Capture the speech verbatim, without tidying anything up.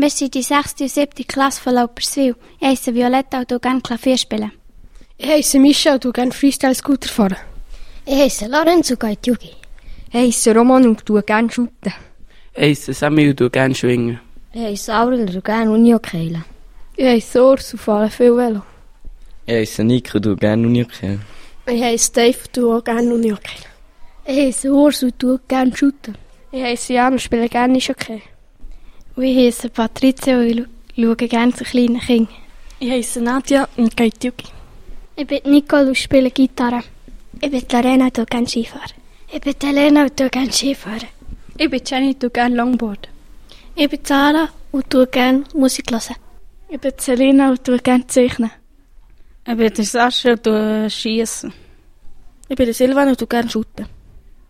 Wir sind die sechste und siebte Klasse von Lauperswil. Ich heisse Violetta und tue gerne Klavier spielen. Ich heisse Mischa und tue gerne Freestyle-Scooter fahren. Ich heisse Lorenz und gehe in die Jugend. Ich heisse Roman und tue gerne shooten. Ich heisse Samuel und tue gerne schwingen. Ich heisse Aurel und tue gerne Unihockey. Ich heisse Urs und fahre viel Velo. Ich heisse Nico und tue gerne Unihockey. Ich heisse Dave und tue auch gerne Unihockey. Ich heisse Urs und tue gerne shooten. Ich heisse Jan und spiele gerne Eishockey. Und ich heisse Patricia und ich schaue gerne zu kleinen Kindern. Ich heisse Nadja und gehe in die Jugend. Ich bin Nicole und spiele Gitarre. Ich bin Lorena und tue gerne Skifahren. Ich bin Helena und tue gerne Skifahren. Ich bin Jenny und tue gerne Longboard. Ich bin Sarah und tue gerne Musik hören. Ich bin Selina und tue gerne zeichnen. Ich bin der Sascha und tue schiessen. Ich bin der Silvan und tue gerne shooten.